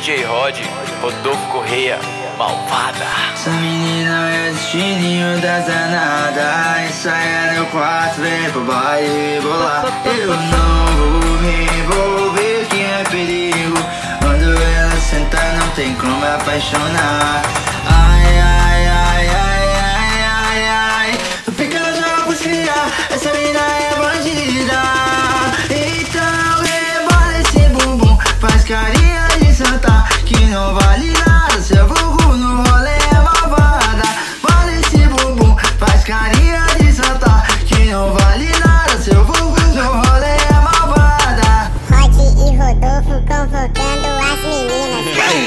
DJ Rod, Rodolfo Correia, malvada. Essa menina é destininho das danadas. Isso aí é meu quarto, vem pro baile bolar. Eu não vou me envolver, que é perigo. Quando ela senta não tem como apaixonar. Ai, ai, ai, ai, ai, ai, ai. Fica já por criar, essa menina é bandida. Então rebola esse bumbum, faz carinha de santa, que não vale nada, seu vulgo no rolê é malvada. Bola esse bumbum, faz carinha de santa, que não vale nada, seu vulgo no rolê é malvada. Rod e Rodolfo convocando as meninas.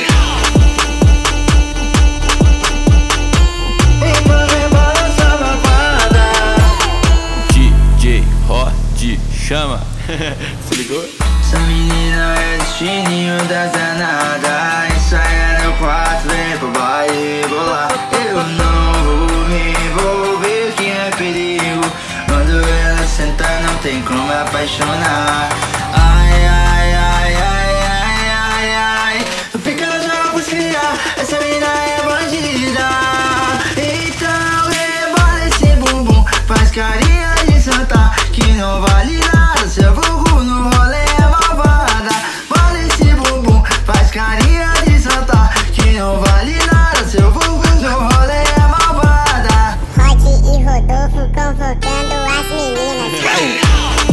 Então rebola essa malvada. DJ Rod, chama. Se ligou? Essa menina é destininho das danadas. Isso aí é meu quarto, vem pro baile bolar. Eu não vou me envolver, que é perigo. Quando ela senta não tem como apaixonar. Ai, ai, ai, ai, ai, ai, ai. Fica já por criar, essa menina é bandida. Então rebola esse bumbum, faz carinha de santa, que não vale nada, seu vulgo no rolê é malvada. Bola esse bumbum, faz carinha de santa, que não vale nada, seu vulgo no rolê é malvada. Rod e Rodolfo convocando as meninas.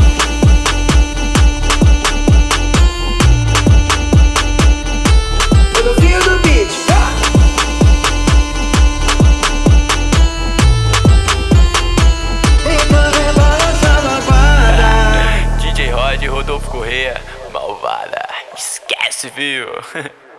Rodolfinho do beat, pá. Então rebola essa malvada. DJ Rod, Rodolfo Correia, malvada. Esquece, viu?